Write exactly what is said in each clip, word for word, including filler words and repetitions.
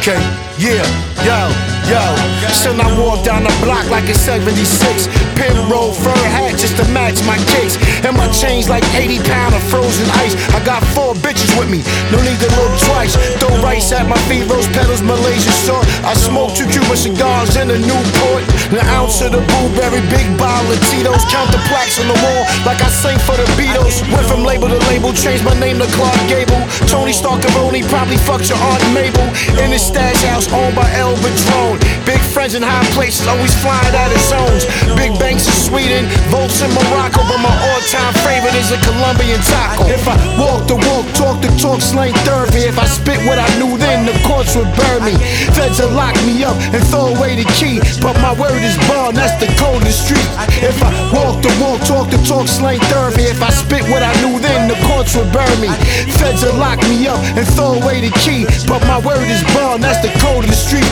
Okay, yeah, yo, yo. Son, I walk down the block like it's seventy-six. Pimp roll, fur hat just to match my kicks. And my chains like eighty pound of frozen ice. I got four bitches with me, no need to look twice. Throw rice at my feet, rose petals, Malaysian salt. I smoke two Cuban cigars in a Newport. An ounce of the blueberry, big bottle of Tito's. Count the plaques on the wall like I sing for the Beatles. Went from label to label, changed my name to Clark Gable. Tony Starcaroni probably fucked your Aunt Mabel. In the stash house owned by El Padrone. Big friends in high places, always flying out of zones. Big banks in Sweden, votes in Morocco. But my all-time favorite is a Colombian taco. If I walk the walk, talk the talk, slang therapy. If I spit what I knew then, the courts would burn me. Feds will lock me up and throw away the key. But my word is bond, that's the code of the street. If I walk the walk, talk the talk, slang therapy. If I spit what I knew then, the courts would burn me. Feds will lock me up and throw away the key. But my word is bond, that's the code of the street.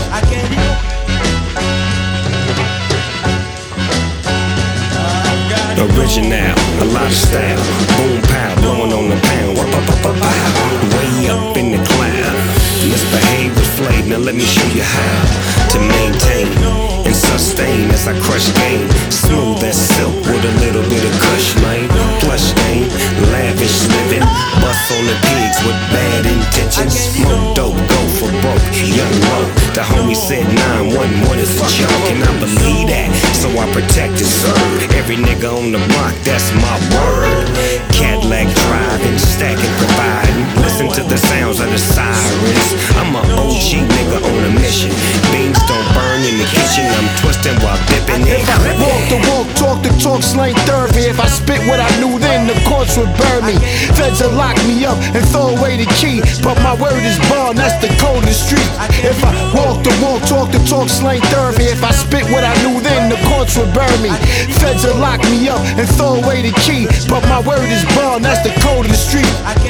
Original, a lot of style. Boom pow, blowing on the pound. Wah, wah, wah, wah, wah. Way up in the cloud. Misbehave with flavor, now let me show you how to maintain and sustain as I crush game. Smooth as silk with a little bit of kush, man. Plush game, lavish living. Bust on the pigs with bad intentions. Smoke dope, go for broke, young low. The homie said nine one one is a joke, and I believe that, so I protect and serve every nigga on the block, that's my word. Cadillac driving, stacking, providing. Listen to the sounds of the sirens. I'm an O G nigga on a mission. Beans don't burn in the kitchen, I'm twisting while dipping it. If I walk the walk, talk the talk, slang therapy. If I spit what I knew then, the courts would burn me. Feds will lock me up and throw away the key. But my word is bond, that's the code of the street. If I walk the walk, talk the talk, slang therapy. If I spit what I knew then, the courts would burn me. Feds will lock me up and throw away the key. But my word is bond, that's the code of the street.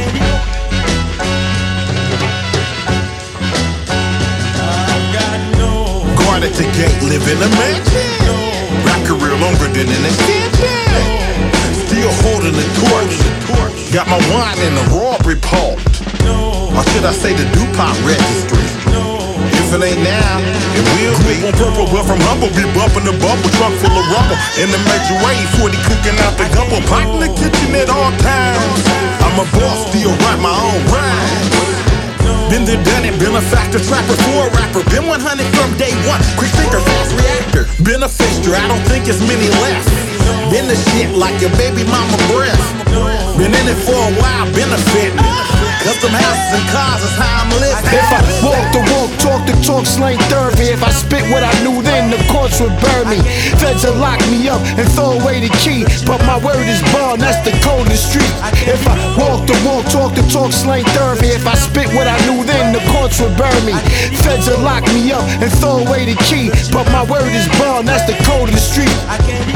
Guard at the gate, live in a mansion. Rap career longer than an extension. Still holding the torch. Got my wine in the robbery report. Or should I say the DuPont registry? If it ain't now, it will be. On purple, but from humble, be bumping the bubble, trunk full of rubble. In the major way, forty cooking out the gumbo, pot in the kitchen at all times. I'm a boss, still write my own rhymes. Been there, done it, been a factor, trapper for a rapper. Been one hundred from day one, quick thinker, fast reactor. Been a fixture, I don't think it's many left. Been the shit like your baby mama breath. Been in it for a while, benefiting. Custom houses and cars is how I'm living. If I walk the walk, talk the talk, slang therapy. If I spit what I knew then, the courts would burn me. Feds will lock me up and throw away the key. But my word is bond, that's the code of the street. If I walk the walk, talk the talk, slang therapy. If I spit what I knew then, the courts would burn me. Feds will lock me up and throw away the key. But my word is bond, that's the code of the street.